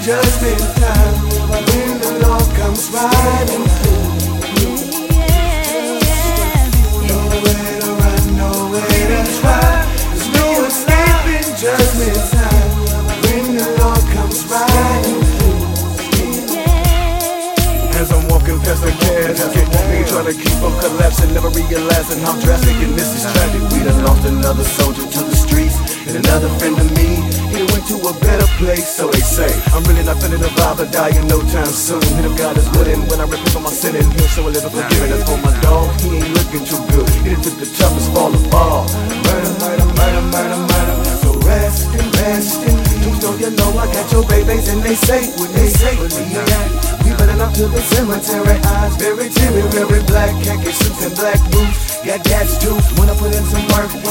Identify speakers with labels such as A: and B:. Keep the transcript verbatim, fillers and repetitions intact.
A: judgment time when the Lord comes riding through. Nowhere to run, nowhere to hide. There's no escaping judgment time when the Lord comes riding through. As I'm walking past the casket, nigga trying to keep from collapsing, never realizing how drastic, and this is tragic. We done lost another soldier to the streets, and another friend of me, he went to a better place, so they say. I'm really not feeling the vibe of dying no time soon. Hit of God is willing when I repent for my sin, and he'll show a little forgiving. As for my dog, he ain't looking too good. He done took the toughest fall of all. Murder, murder, murder, murder, murder. So rest and rest in peace. Tombstone, you know I got your babies, and they say when they say when we at. We better up to the cemetery. Eyes very teary, very black, khaki suits and black boots. Got dad's tooth when I put in some work.